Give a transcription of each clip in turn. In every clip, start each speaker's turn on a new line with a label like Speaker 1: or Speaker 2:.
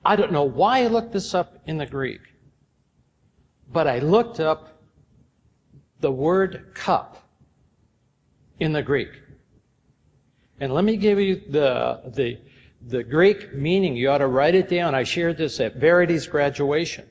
Speaker 1: I don't know why I looked this up in the Greek, but I looked up the word cup in the Greek. And let me give you the Greek meaning. You ought to write it down. I shared this at Verity's graduation.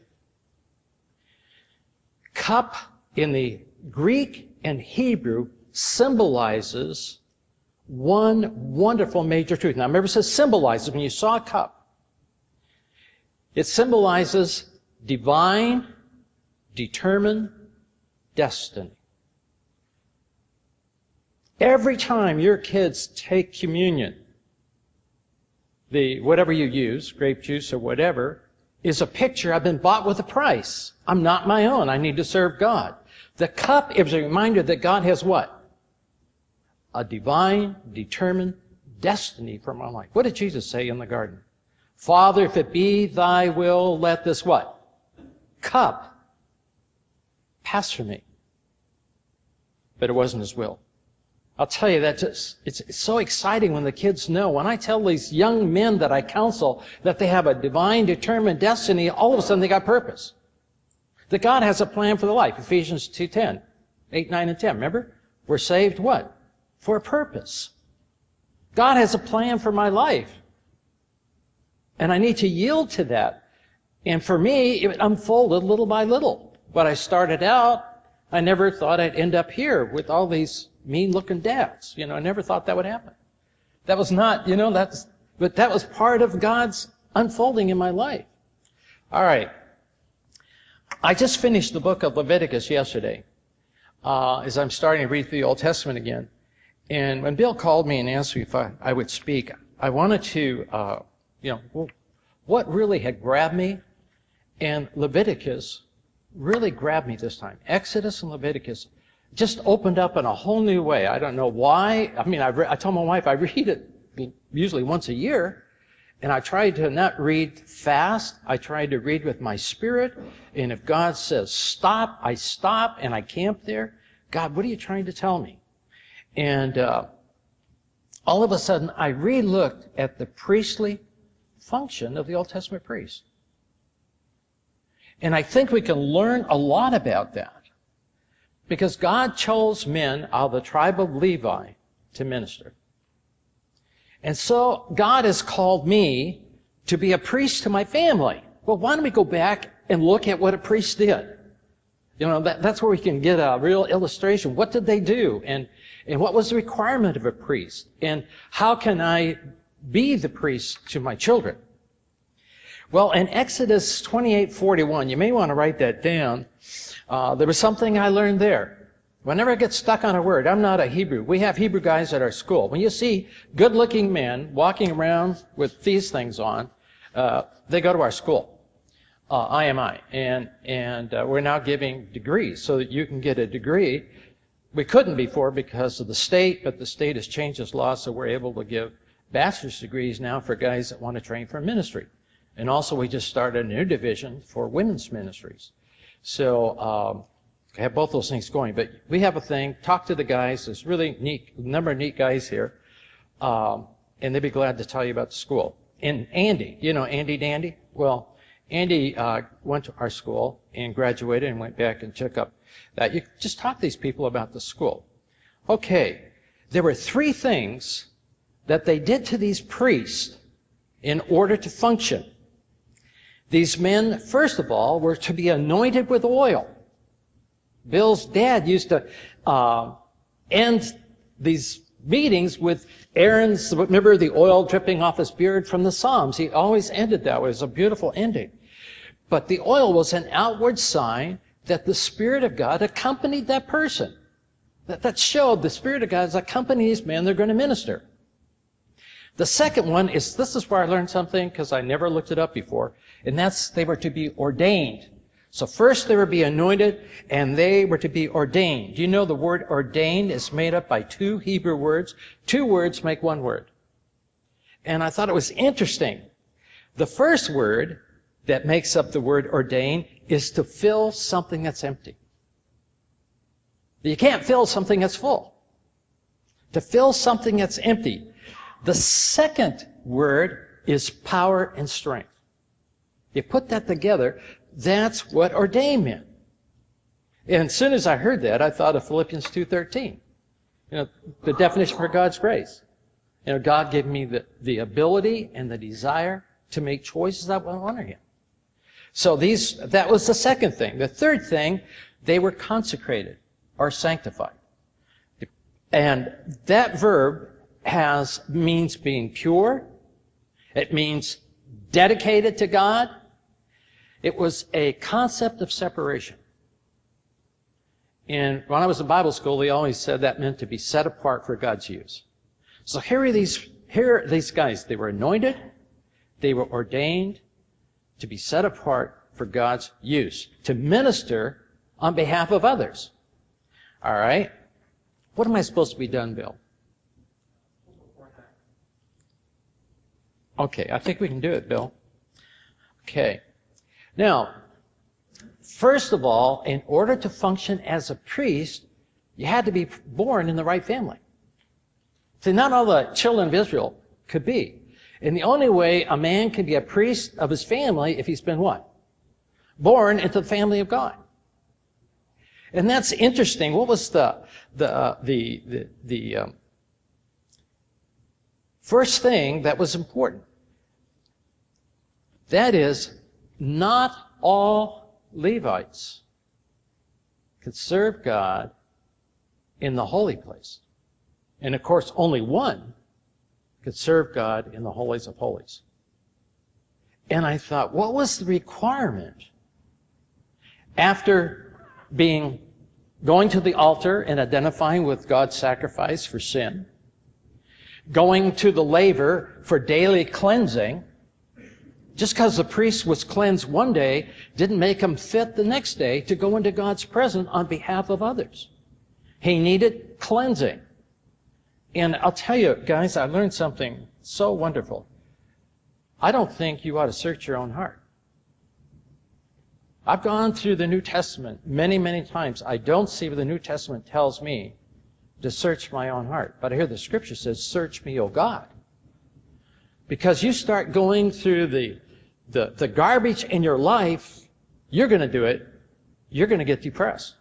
Speaker 1: Cup in the Greek and Hebrew symbolizes one wonderful major truth. Now remember, it says symbolizes. When you saw a cup, it symbolizes divine, determined destiny. Every time your kids take communion, whatever you use, grape juice or whatever, is a picture. I've been bought with a price. I'm not my own. I need to serve God. The cup is a reminder that God has what? A divine, determined destiny for my life. What did Jesus say in the garden? Father, if it be thy will, let this what? Cup pass from me. But it wasn't his will. I'll tell you, it's so exciting when the kids know. When I tell these young men that I counsel that they have a divine, determined destiny, all of a sudden they got purpose. That God has a plan for their life. Ephesians 2:10, 8, 9, and 10. Remember? We're saved what? For a purpose. God has a plan for my life. And I need to yield to that. And for me, it unfolded little by little. But I started out, I never thought I'd end up here with all these mean-looking dads. I never thought that would happen. That was not, but that was part of God's unfolding in my life. All right. I just finished the book of Leviticus yesterday, as I'm starting to read through the Old Testament again. And when Bill called me and asked me if I would speak, I wanted to, what really had grabbed me, and Leviticus really grabbed me this time. Exodus and Leviticus just opened up in a whole new way. I don't know why. I mean, I told my wife I read it usually once a year, and I tried to not read fast. I tried to read with my spirit, and if God says stop, I stop, and I camp there. God, what are you trying to tell me? And all of a sudden, I re-looked at the priestly function of the Old Testament priest. And I think we can learn a lot about that. Because God chose men out of the tribe of Levi to minister. And so God has called me to be a priest to my family. Well, why don't we go back and look at what a priest did? That's where we can get a real illustration. What did they do? And what was the requirement of a priest? And how can I be the priest to my children? Well, in Exodus 28:41, you may want to write that down. There was something I learned there. Whenever I get stuck on a word, I'm not a Hebrew. We have Hebrew guys at our school. When you see good-looking men walking around with these things on, they go to our school, IMI, and we're now giving degrees so that you can get a degree. We couldn't before because of the state, but the state has changed its law, so we're able to give bachelor's degrees now for guys that want to train for ministry. And also, we just started a new division for women's ministries. So, I have both those things going. But we have a thing, talk to the guys. There's really number of neat guys here. And they'd be glad to tell you about the school. And Andy, Andy Dandy? Well, Andy went to our school and graduated and went back and took up that. You just talk to these people about the school. Okay, there were 3 things that they did to these priests in order to function. These men, first of all, were to be anointed with oil. Bill's dad used to end these meetings with Aaron's, remember the oil dripping off his beard from the Psalms. He always ended that way. It was a beautiful ending. But the oil was an outward sign that the Spirit of God accompanied that person. That showed the Spirit of God is accompanying these men. They're going to minister. The second one is, this is where I learned something because I never looked it up before, and that's they were to be ordained. So first they were to be anointed, and they were to be ordained. Do you know the word ordained is made up by 2 Hebrew words? 2 words make 1 word. And I thought it was interesting. The first word that makes up the word ordained is to fill something that's empty. You can't fill something that's full. To fill something that's empty. The second word is power and strength. You put that together, that's what ordain meant. And as soon as I heard that, I thought of Philippians 2:13. The definition for God's grace. God gave me the ability and the desire to make choices that will honor Him. So that was the second thing. The third thing, they were consecrated or sanctified. And that verb means being pure. It means dedicated to God. It was a concept of separation. And when I was in Bible school, they always said that meant to be set apart for God's use. So here are these guys. They were anointed. They were ordained to be set apart for God's use, to minister on behalf of others. All right? What am I supposed to be done, Bill? Okay, I think we can do it, Bill. Okay. Now, first of all, in order to function as a priest, you had to be born in the right family. See, not all the children of Israel could be. And the only way a man can be a priest of his family if he's been what? Born into the family of God. And that's interesting. What was the first thing that was important? That is, not all Levites could serve God in the holy place. And of course, only one could serve God in the holies of holies. And I thought, what was the requirement after going to the altar and identifying with God's sacrifice for sin, going to the laver for daily cleansing? Just because the priest was cleansed one day didn't make him fit the next day to go into God's presence on behalf of others. He needed cleansing. And I'll tell you, guys, I learned something so wonderful. I don't think you ought to search your own heart. I've gone through the New Testament many, many times. I don't see what the New Testament tells me to search my own heart. But I hear the Scripture says, search me, O God. Because you start going through the garbage in your life, you're going to do it. You're going to get depressed.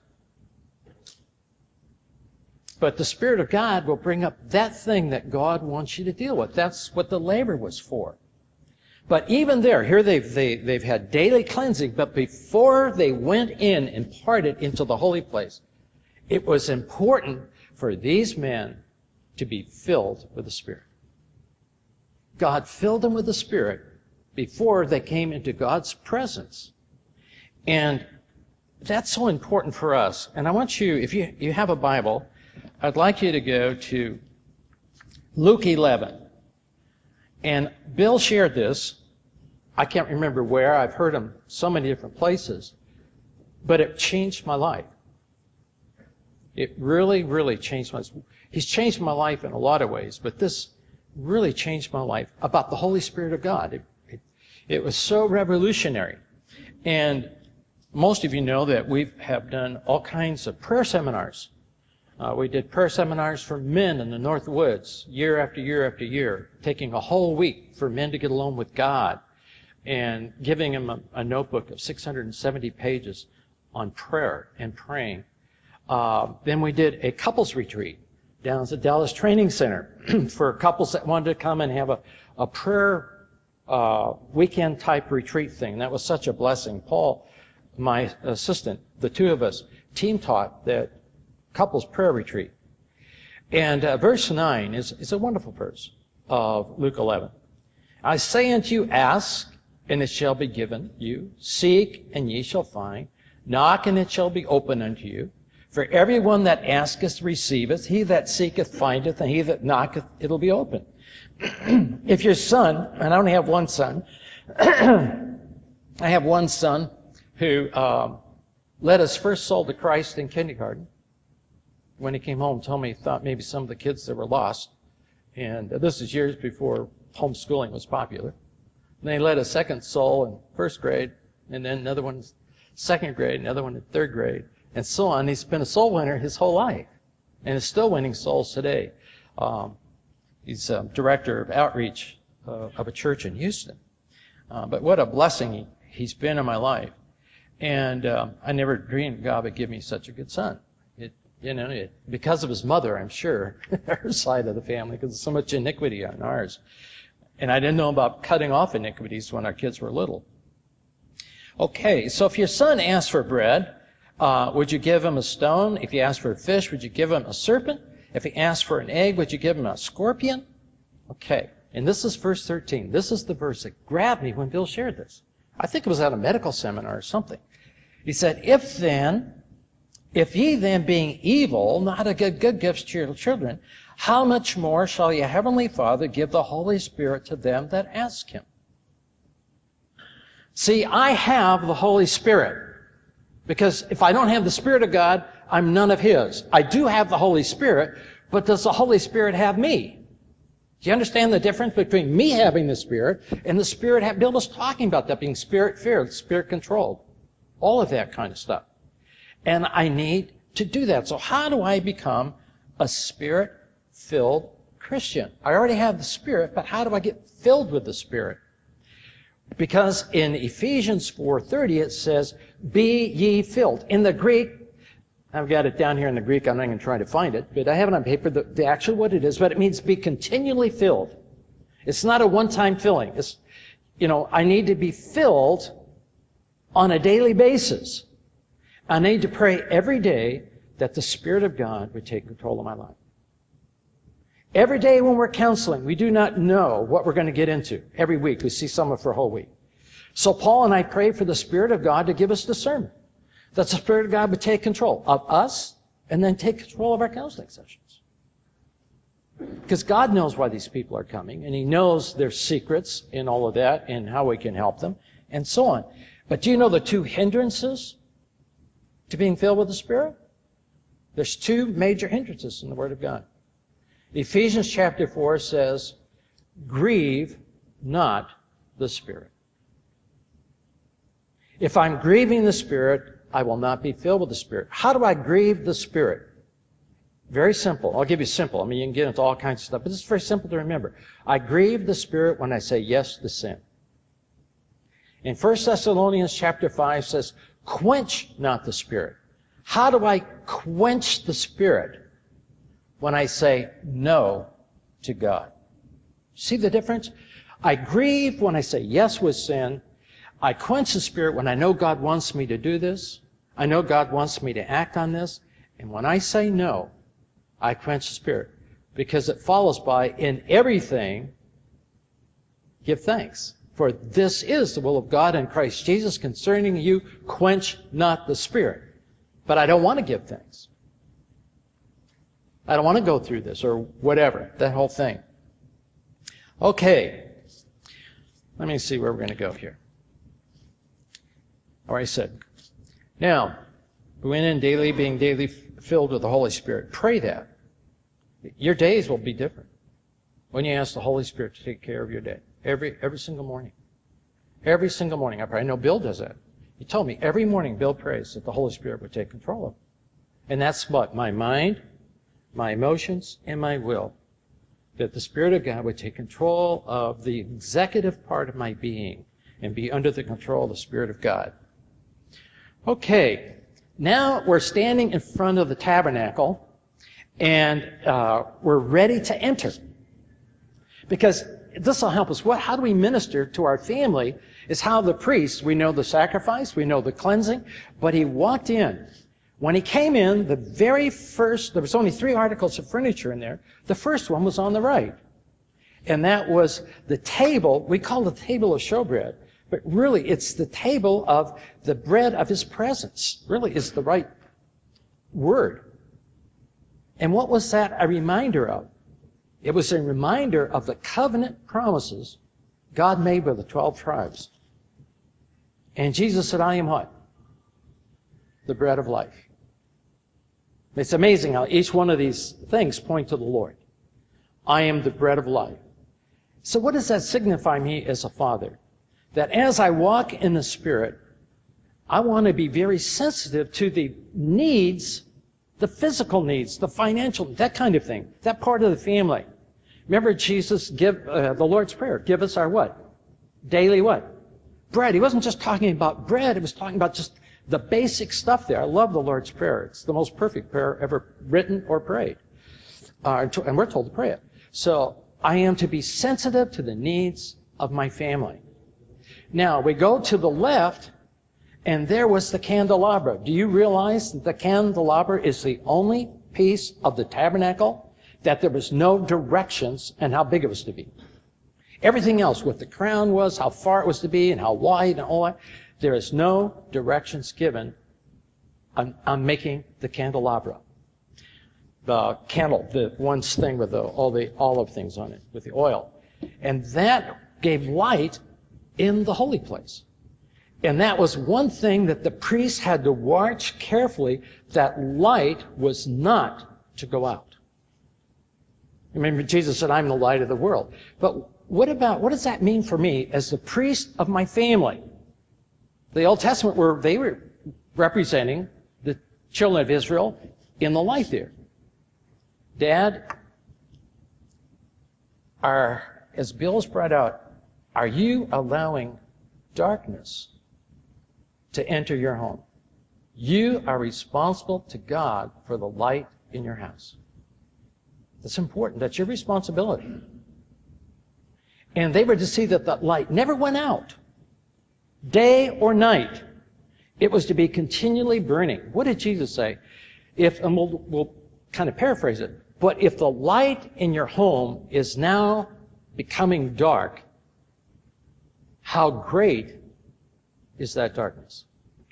Speaker 1: But the Spirit of God will bring up that thing that God wants you to deal with. That's what the labor was for. But even there, here they've had daily cleansing, but before they went in and parted into the holy place, it was important for these men to be filled with the Spirit. God filled them with the Spirit before they came into God's presence. And that's so important for us. And I want you, if you have a Bible, I'd like you to go to Luke 11. And Bill shared this. I can't remember where. I've heard him so many different places. But it changed my life. It really, really changed my life. He's changed my life in a lot of ways, but this really changed my life about the Holy Spirit of God. It was so revolutionary. And most of you know that we have done all kinds of prayer seminars. We did prayer seminars for men in the North Woods year after year after year, taking a whole week for men to get alone with God and giving them a notebook of 670 pages on prayer and praying. Then we did a couples retreat down at the Dallas Training Center for couples that wanted to come and have a prayer weekend type retreat thing. That was such a blessing. Paul, my assistant, the two of us team taught that couples prayer retreat. And verse 9 is a wonderful verse of Luke 11. I say unto you, ask, and it shall be given you. Seek, and ye shall find. Knock, and it shall be opened unto you. For everyone that asketh receiveth. He that seeketh findeth, and he that knocketh it'll be opened. If your son, and I only have one son, I have one son who led his first soul to Christ in kindergarten. When he came home, told me he thought maybe some of the kids that were lost. And this is years before homeschooling was popular. And they led a second soul in first grade, and then another one in second grade, another one in third grade, and so on. He's been a soul winner his whole life, and is still winning souls today. He's director of outreach of a church in Houston. But what a blessing He's been in my life. And I never dreamed God would give me such a good son. Because of his mother, I'm sure, her side of the family, because there's so much iniquity on ours. And I didn't know about cutting off iniquities when our kids were little. Okay, so if your son asks for bread, would you give him a stone? If he asks for a fish, would you give him a serpent? If he asks for an egg, would you give him a scorpion? Okay, and this is verse 13. This is the verse that grabbed me when Bill shared this. I think it was at a medical seminar or something. He said, if ye then being evil, not to give good gifts to your children, how much more shall your heavenly Father give the Holy Spirit to them that ask him? See, I have the Holy Spirit. Because if I don't have the Spirit of God, I'm none of His. I do have the Holy Spirit, but does the Holy Spirit have me? Do you understand the difference between me having the Spirit and the Spirit? Bill was talking about that being Spirit-filled, Spirit-controlled. All of that kind of stuff. And I need to do that. So how do I become a Spirit-filled Christian? I already have the Spirit, but how do I get filled with the Spirit? Because in Ephesians 4:30 it says, be ye filled. In the Greek, I've got it down here in the Greek, I'm not going to try to find it, but I have it on paper, the actual what it is, but it means be continually filled. It's not a one-time filling. It's, I need to be filled on a daily basis. I need to pray every day that the Spirit of God would take control of my life. Every day when we're counseling, we do not know what we're going to get into. Every week, we see someone for a whole week. So Paul and I pray for the Spirit of God to give us discernment. That the Spirit of God would take control of us and then take control of our counseling sessions. Because God knows why these people are coming, and He knows their secrets and all of that and how we can help them and so on. But do you know the two hindrances to being filled with the Spirit? There's two major hindrances in the Word of God. Ephesians chapter 4 says, grieve not the Spirit. If I'm grieving the Spirit, I will not be filled with the Spirit. How do I grieve the Spirit? Very simple. I'll give you simple. You can get into all kinds of stuff, but it's very simple to remember. I grieve the Spirit when I say yes to sin. In 1 Thessalonians chapter 5 says, quench not the Spirit. How do I quench the Spirit? When I say no to God. See the difference? I grieve when I say yes with sin. I quench the Spirit when I know God wants me to do this. I know God wants me to act on this. And when I say no, I quench the Spirit. Because it follows by, in everything, give thanks. For this is the will of God in Christ Jesus concerning you. Quench not the Spirit. But I don't want to give thanks. I don't want to go through this or whatever, that whole thing. Okay. Let me see where we're going to go here. All right, I said. Now, we went in daily, being daily filled with the Holy Spirit. Pray that. Your days will be different when you ask the Holy Spirit to take care of your day. Every single morning. Every single morning I pray. I know Bill does that. He told me every morning Bill prays that the Holy Spirit would take control of him. And that's what? My mind, my emotions, and my will. That the Spirit of God would take control of the executive part of my being and be under the control of the Spirit of God. Okay, now we're standing in front of the tabernacle and we're ready to enter. Because this will help us. How do we minister to our family is how the priest, we know the sacrifice, we know the cleansing, but he walked in. When he came in, the very first, there was only 3 articles of furniture in there. The first one was on the right. And that was the table, we call it the table of showbread, but really it's the table of the bread of his presence. Really is the right word. And what was that a reminder of? It was a reminder of the covenant promises God made with the 12 tribes. And Jesus said, I am what? The bread of life. It's amazing how each one of these things point to the Lord. I am the bread of life. So what does that signify me as a father? That as I walk in the Spirit, I want to be very sensitive to the needs, the physical needs, the financial, that kind of thing, that part of the family. Remember Jesus give the Lord's Prayer. Give us our what? Daily what? bread. He wasn't just talking about bread. He was talking about just the basic stuff there. I love the Lord's Prayer. It's the most perfect prayer ever written or prayed. And we're told to pray it. So I am to be sensitive to the needs of my family. Now, we go to the left, and there was the candelabra. Do you realize that the candelabra is the only piece of the tabernacle that there was no directions and how big it was to be? Everything else, what the crown was, how far it was to be, and how wide and all that, there is no directions given on making the candelabra. The candle, the one thing with all the olive things on it, with the oil. And that gave light in the holy place. And that was one thing that the priest had to watch carefully, that light was not to go out. Remember, Jesus said, I'm the light of the world. But what does that mean for me as the priest of my family? The Old Testament, they were representing the children of Israel in the light there. Dad, as Bill's brought out, are you allowing darkness to enter your home? You are responsible to God for the light in your house. That's important. That's your responsibility. And they were to see that the light never went out, day or night. It was to be continually burning. What did Jesus say? And we'll kind of paraphrase it, but if the light in your home is now becoming dark, how great is that darkness?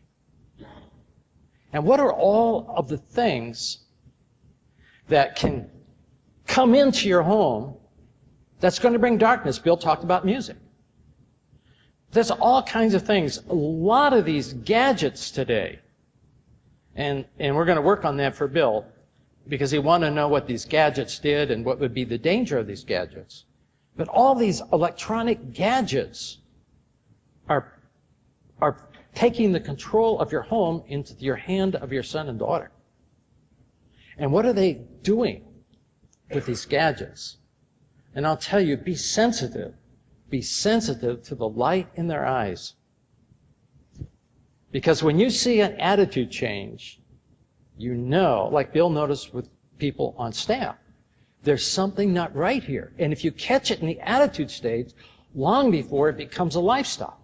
Speaker 1: And what are all of the things that can come into your home that's going to bring darkness? Bill talked about music. There's all kinds of things. A lot of these gadgets today, and we're going to work on that for Bill, because he wanted to know what these gadgets did and what would be the danger of these gadgets. But all these electronic gadgets are taking the control of your home into your hand of your son and daughter. And what are they doing with these gadgets? And I'll tell you, be sensitive. Be sensitive to the light in their eyes. Because when you see an attitude change, you know, like Bill noticed with people on staff, there's something not right here. And if you catch it in the attitude stage, long before it becomes a lifestyle.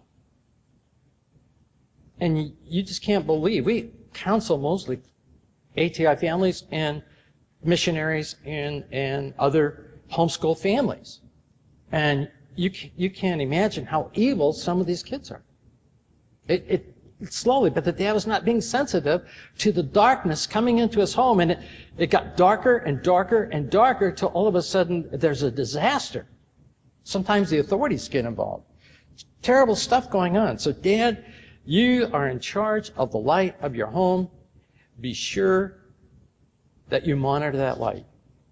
Speaker 1: And you just can't believe. We counsel mostly ATI families and missionaries and other homeschool families. And you can't imagine how evil some of these kids are. It slowly, but the dad was not being sensitive to the darkness coming into his home, and it got darker and darker and darker till all of a sudden there's a disaster. Sometimes the authorities get involved. Terrible stuff going on. So Dad, you are in charge of the light of your home. Be sure that you monitor that light.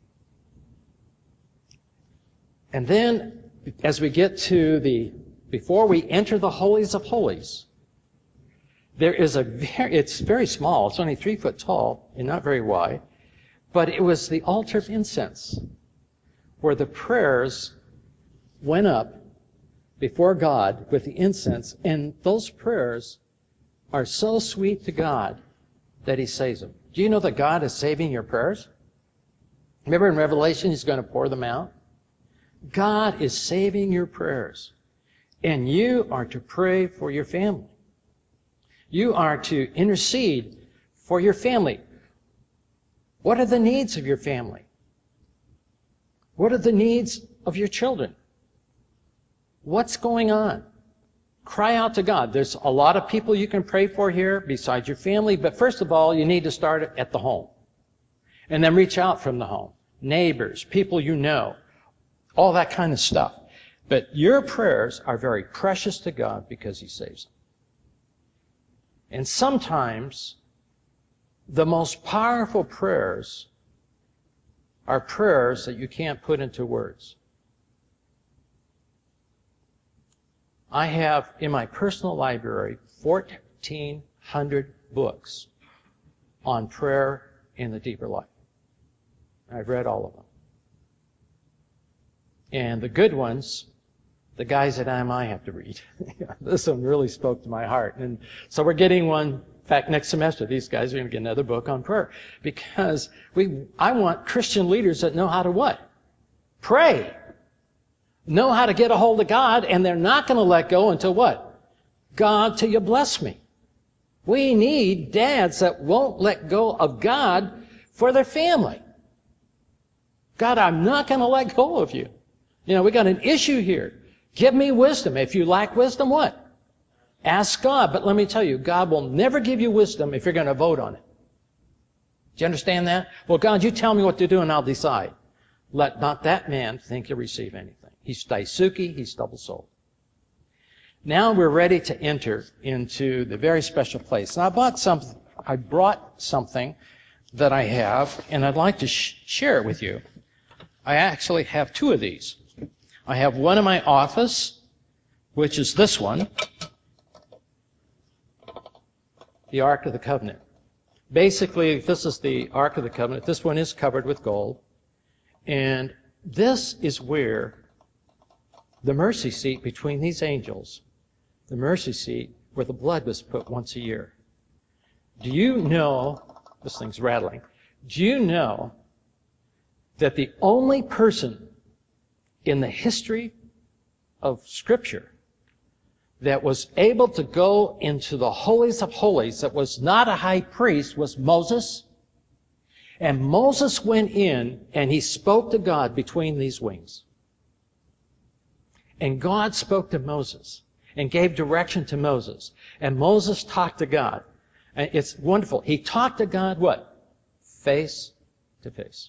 Speaker 1: And then, as we get to before we enter the holies of holies, there is it's very small, it's only 3 foot tall and not very wide, but it was the altar of incense where the prayers went up before God with the incense, and those prayers are so sweet to God that He saves them. Do you know that God is saving your prayers? Remember in Revelation, He's going to pour them out? God is saving your prayers, and you are to pray for your family. You are to intercede for your family. What are the needs of your family? What are the needs of your children? What's going on? Cry out to God. There's a lot of people you can pray for here besides your family, but first of all, you need to start at the home. And then reach out from the home. Neighbors, people you know, all that kind of stuff. But your prayers are very precious to God because He saves them. And sometimes the most powerful prayers are prayers that you can't put into words. I have in my personal library 1,400 books on prayer in the deeper life. I've read all of them. And the good ones the guys at IMI have to read. This one really spoke to my heart. And so we're getting one. In fact, next semester, these guys are going to get another book on prayer. Because I want Christian leaders that know how to what? Pray. Know how to get a hold of God, and they're not going to let go until what? God, till you bless me. We need dads that won't let go of God for their family. God, I'm not going to let go of you. You know, we got an issue here. Give me wisdom. If you lack wisdom, what? Ask God. But let me tell you, God will never give you wisdom if you're going to vote on it. Do you understand that? Well, God, you tell me what to do and I'll decide. Let not that man think he'll receive anything. He's daisuke, he's double-souled. Now we're ready to enter into the very special place. Now I brought something that I have, and I'd like to share it with you. I actually have two of these. I have one in my office, which is this one, the Ark of the Covenant. Basically, this is the Ark of the Covenant. This one is covered with gold. And this is where the mercy seat between these angels, the mercy seat where the blood was put once a year. Do you know, this thing's rattling, do you know that the only person in the history of Scripture that was able to go into the holies of holies that was not a high priest was Moses? And Moses went in and he spoke to God between these wings. And God spoke to Moses and gave direction to Moses. And Moses talked to God. And it's wonderful. He talked to God what? Face to face.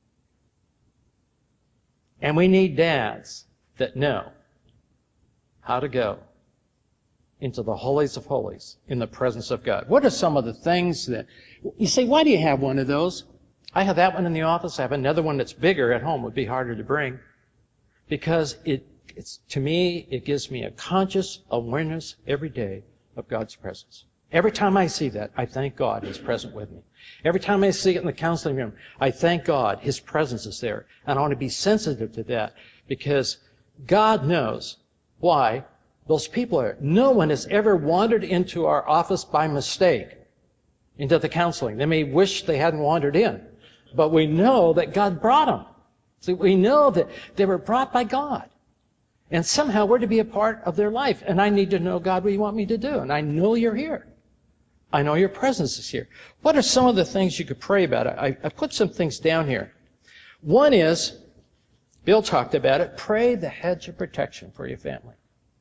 Speaker 1: And we need dads that know how to go into the holies of holies in the presence of God. What are some of the things that... You say, why do you have one of those? I have that one in the office. I have another one that's bigger at home. Would be harder to bring. Because it's to me, it gives me a conscious awareness every day of God's presence. Every time I see that, I thank God He's present with me. Every time I see it in the counseling room, I thank God His presence is there. And I want to be sensitive to that because God knows why those people are. No one has ever wandered into our office by mistake into the counseling. They may wish they hadn't wandered in, but we know that God brought them. See, we know that they were brought by God. And somehow we're to be a part of their life. And I need to know, God, what do you want me to do? And I know you're here. I know your presence is here. What are some of the things you could pray about? I put some things down here. One is, Bill talked about it, pray the hedge of protection for your family.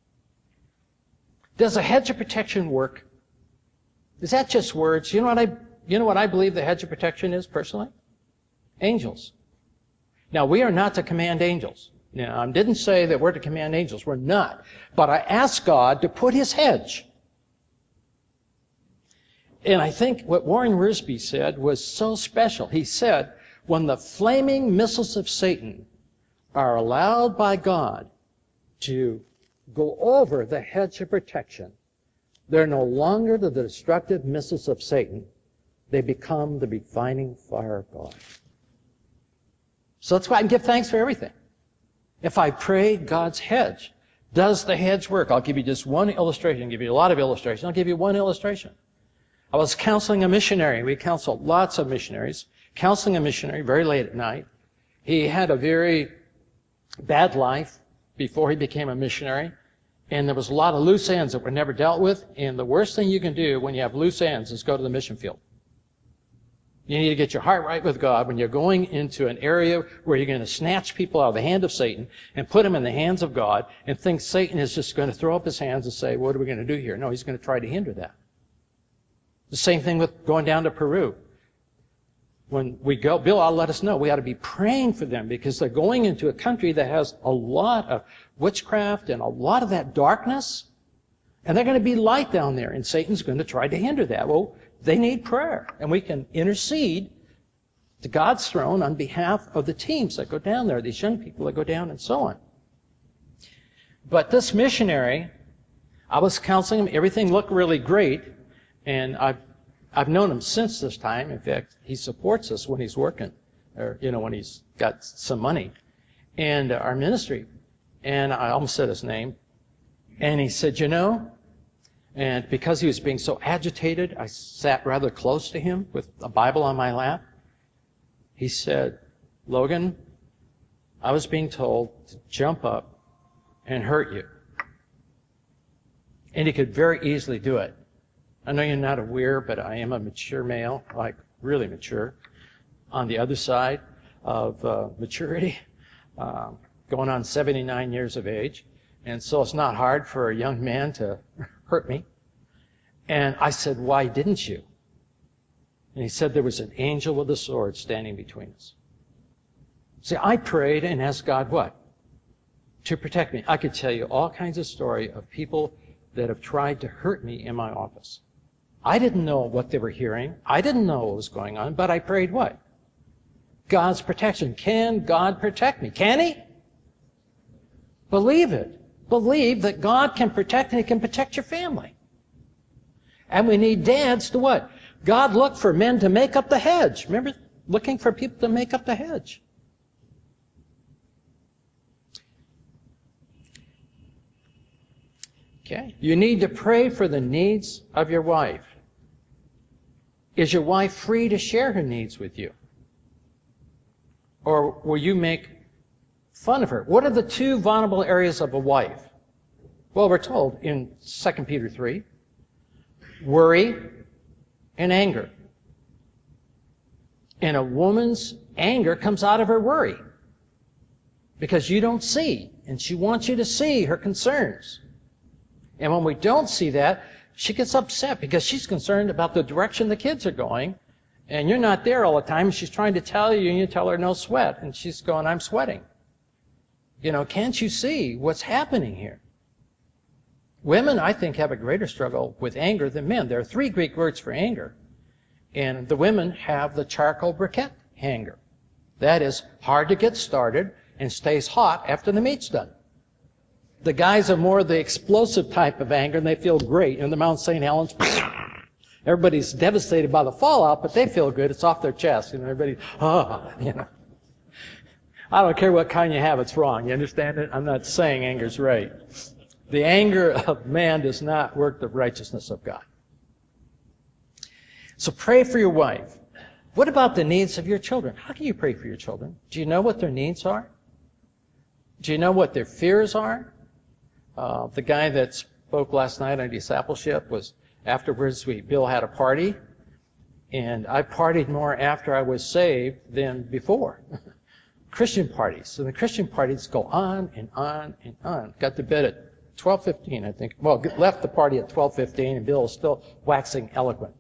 Speaker 1: Does a hedge of protection work? Is that just words? You know what I believe the hedge of protection is personally? Angels. Now, we are not to command angels. Now, I didn't say that we're to command angels. We're not. But I asked God to put His hedge. And I think what Warren Wiersbe said was so special. He said, when the flaming missiles of Satan are allowed by God to go over the hedge of protection, they're no longer the destructive missiles of Satan. They become the refining fire of God. So that's why I can give thanks for everything. If I pray God's hedge, does the hedge work? I'll give you just one illustration. I'll give you a lot of illustrations. I'll give you one illustration. I was counseling a missionary. We counseled lots of missionaries. Counseling a missionary very late at night. He had a very bad life before he became a missionary. And there was a lot of loose ends that were never dealt with. And the worst thing you can do when you have loose ends is go to the mission field. You need to get your heart right with God when you're going into an area where you're going to snatch people out of the hand of Satan and put them in the hands of God and think Satan is just going to throw up his hands and say, what are we going to do here? No, he's going to try to hinder that. The same thing with going down to Peru. When we go, Bill, I'll let us know. We ought to be praying for them because they're going into a country that has a lot of witchcraft and a lot of that darkness. And they're going to be light down there, and Satan's going to try to hinder that. Well, they need prayer, and we can intercede to God's throne on behalf of the teams that go down there, these young people that go down, and so on. But this missionary, I was counseling him. Everything looked really great, and I've known him since this time. In fact, he supports us when he's working, or when he's got some money, and our ministry. And I almost said his name. And he said, and because he was being so agitated, I sat rather close to him with a Bible on my lap. He said, Logan, I was being told to jump up and hurt you. And he could very easily do it. I know you're not aware, but I am a mature male, like really mature, on the other side of maturity, going on 79 years of age. And so it's not hard for a young man to hurt me. And I said, why didn't you? And he said there was an angel with a sword standing between us. See, I prayed and asked God what? To protect me. I could tell you all kinds of stories of people that have tried to hurt me in my office. I didn't know what they were hearing. I didn't know what was going on, but I prayed what? God's protection. Can God protect me? Can He? Believe it. Believe that God can protect and He can protect your family. And we need dads to what? God looked for men to make up the hedge. Remember, looking for people to make up the hedge. Okay. You need to pray for the needs of your wife. Is your wife free to share her needs with you? Or will you make fun of her? What are the two vulnerable areas of a wife? Well, we're told in 2 Peter 3, worry and anger. And a woman's anger comes out of her worry because you don't see, and she wants you to see her concerns. And when we don't see that, she gets upset because she's concerned about the direction the kids are going, and you're not there all the time. She's trying to tell you, and you tell her no sweat, and she's going, I'm sweating. Can't you see what's happening here? Women, I think, have a greater struggle with anger than men. There are 3 Greek words for anger, and the women have the charcoal briquette anger. That is hard to get started and stays hot after the meat's done. The guys are more the explosive type of anger, and they feel great. In the Mount St. Helens, everybody's devastated by the fallout, but they feel good. It's off their chest. Everybody, I don't care what kind you have, it's wrong. You understand it? I'm not saying anger's right. The anger of man does not work the righteousness of God. So pray for your wife. What about the needs of your children? How can you pray for your children? Do you know what their needs are? Do you know what their fears are? The guy that spoke last night on discipleship was afterwards Bill had a party, and I partied more after I was saved than before. Christian parties. So the Christian parties go on and on and on. Got to bed at 12:15, I think. Well, left the party at 12:15, and Bill is still waxing eloquent.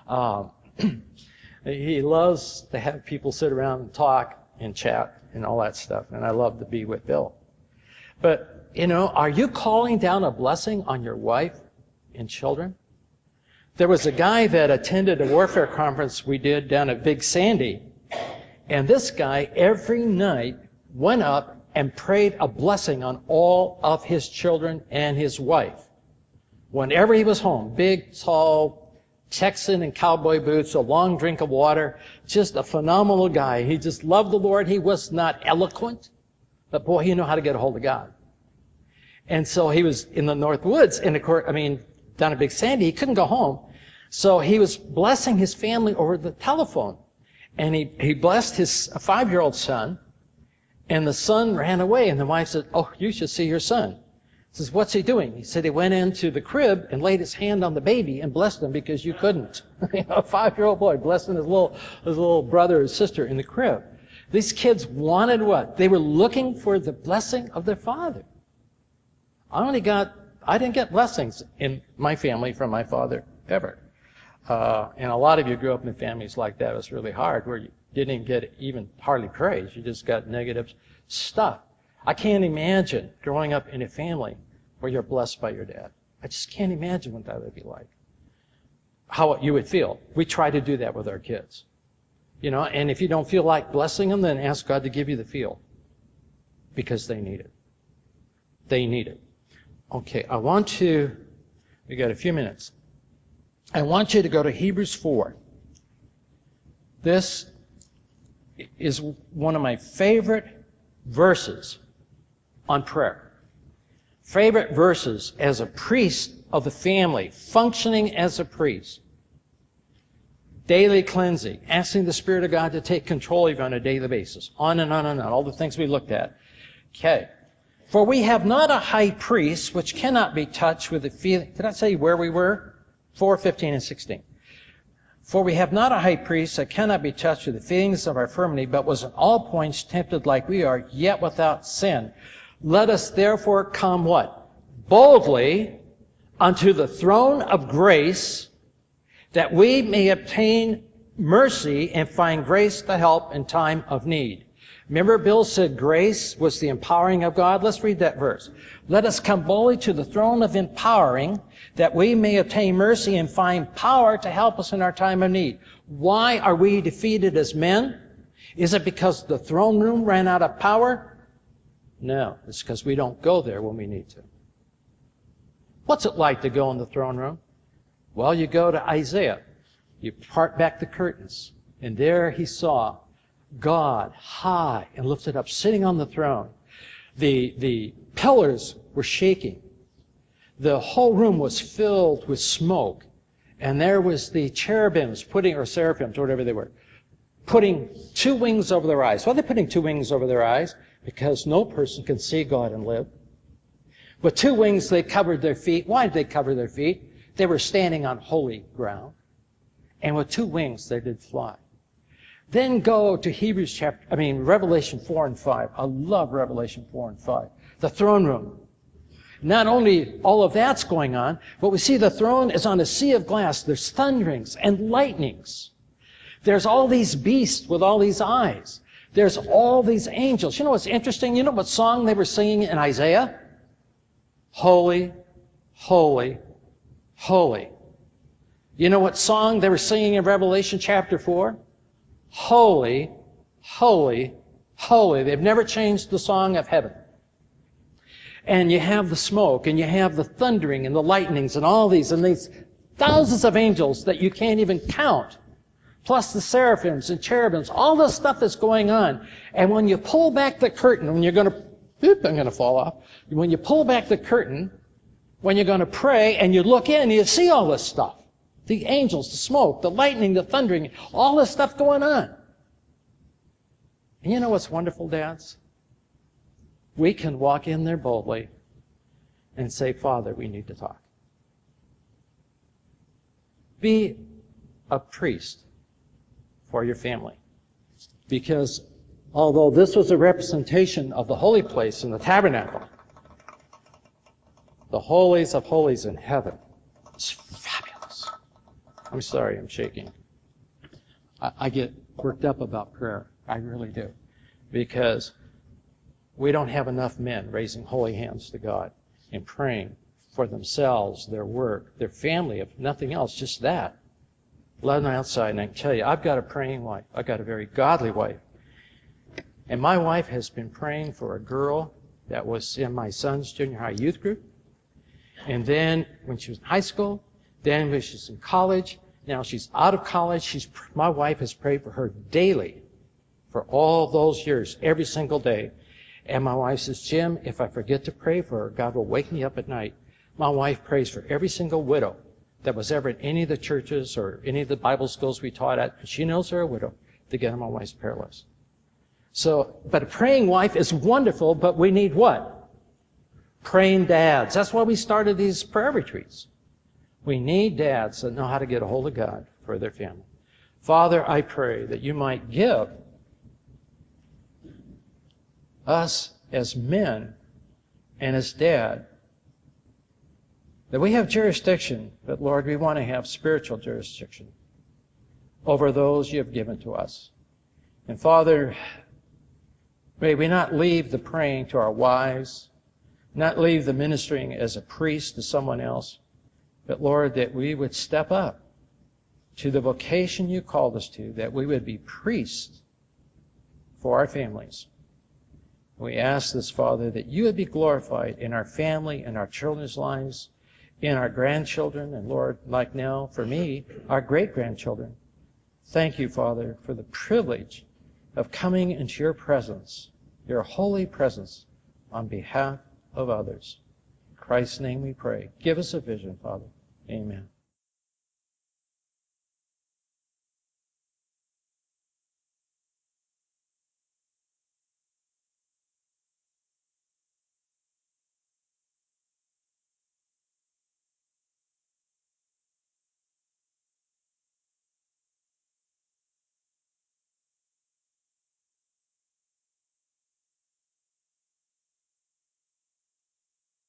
Speaker 1: He loves to have people sit around and talk and chat and all that stuff, and I love to be with Bill. But, are you calling down a blessing on your wife and children? There was a guy that attended a warfare conference we did down at Big Sandy, and this guy every night went up and prayed a blessing on all of his children and his wife. Whenever he was home, big, tall, Texan in cowboy boots, a long drink of water, just a phenomenal guy. He just loved the Lord. He was not eloquent, but boy, he knew how to get a hold of God. And so he was in the North Woods, and down at Big Sandy, he couldn't go home. So he was blessing his family over the telephone. And he blessed his 5-year-old son, and the son ran away, and the wife said, oh, you should see your son. He says, what's he doing? He said he went into the crib and laid his hand on the baby and blessed him because you couldn't. A 5-year-old boy blessing his little brother or sister in the crib. These kids wanted what? They were looking for the blessing of their father. I didn't get blessings in my family from my father ever. And a lot of you grew up in families like that. It was really hard, where you didn't get even hardly praise. You just got negative stuff. I can't imagine growing up in a family where you're blessed by your dad. I just can't imagine what that would be like. How you would feel. We try to do that with our kids. And if you don't feel like blessing them, then ask God to give you the feel. Because they need it. They need it. Okay, we got a few minutes. I want you to go to Hebrews 4. This is one of my favorite verses on prayer. favorite verses as a priest of the family, functioning as a priest. Daily cleansing, asking the Spirit of God to take control of you on a daily basis. On and on and on, all the things we looked at. Okay. For we have not a high priest which cannot be touched with the feeling. Did I say where we were? 4, 15, and 16. For we have not a high priest that cannot be touched with the feelings of our infirmity, but was in all points tempted like we are, yet without sin. Let us therefore come what? Boldly unto the throne of grace, that we may obtain mercy and find grace to help in time of need. Remember, Bill said grace was the empowering of God? Let's read that verse. Let us come boldly to the throne of empowering, that we may obtain mercy and find power to help us in our time of need. Why are we defeated as men? Is it because the throne room ran out of power? No, it's because we don't go there when we need to. What's it like to go in the throne room? Well, you go to Isaiah. You part back the curtains, and there he saw God high and lifted up, sitting on the throne. The pillars were shaking. The whole room was filled with smoke. And there was the cherubims or seraphims, or whatever they were, putting 2 wings over their eyes. Why are they putting 2 wings over their eyes? Because no person can see God and live. With 2 wings, they covered their feet. Why did they cover their feet? They were standing on holy ground. And with 2 wings, they did fly. Then go to Revelation 4 and 5. I love Revelation 4 and 5. The throne room. Not only all of that's going on, but we see the throne is on a sea of glass. There's thunderings and lightnings. There's all these beasts with all these eyes. There's all these angels. You know what's interesting? You know what song they were singing in Isaiah? Holy, holy, holy. You know what song they were singing in Revelation chapter 4? Holy, holy, holy. They've never changed the song of heaven. And you have the smoke, and you have the thundering, and the lightnings, and all these, and these thousands of angels that you can't even count. Plus the seraphims and cherubims, all the stuff that's going on. And when you pull back the curtain, when you're going to, I'm going to fall off. When you pull back the curtain, when you're going to pray, and you look in, you see all this stuff. The angels, the smoke, the lightning, the thundering, all this stuff going on. And you know what's wonderful, dads? We can walk in there boldly and say, Father, we need to talk. Be a priest for your family. Because although this was a representation of the holy place in the tabernacle, the holies of holies in heaven is fabulous. I'm sorry, I'm shaking. I get worked up about prayer. I really do. Because we don't have enough men raising holy hands to God and praying for themselves, their work, their family, if nothing else, just that. Let them outside, and I can tell you, I've got a praying wife. I've got a very godly wife. And my wife has been praying for a girl that was in my son's junior high youth group. And then when she was in high school, then when she's in college, now she's out of college, my wife has prayed for her daily for all those years, every single day. And my wife says, Jim, if I forget to pray for her, God will wake me up at night. My wife prays for every single widow that was ever in any of the churches or any of the Bible schools we taught at. She knows they're a widow to get on my wife's prayer list. So, but a praying wife is wonderful, but we need what? Praying dads. That's why we started these prayer retreats. We need dads that know how to get a hold of God for their family. Father, I pray that you might give us as men and as dad, that we have jurisdiction, but Lord, we want to have spiritual jurisdiction over those you have given to us. And Father, may we not leave the praying to our wives, not leave the ministering as a priest to someone else, but Lord, that we would step up to the vocation you called us to, that we would be priests for our families. We ask this, Father, that you would be glorified in our family, in our children's lives, in our grandchildren, and Lord, like now, for me, our great-grandchildren. Thank you, Father, for the privilege of coming into your presence, your holy presence, on behalf of others. Christ's name we pray. Give us a vision, Father. Amen.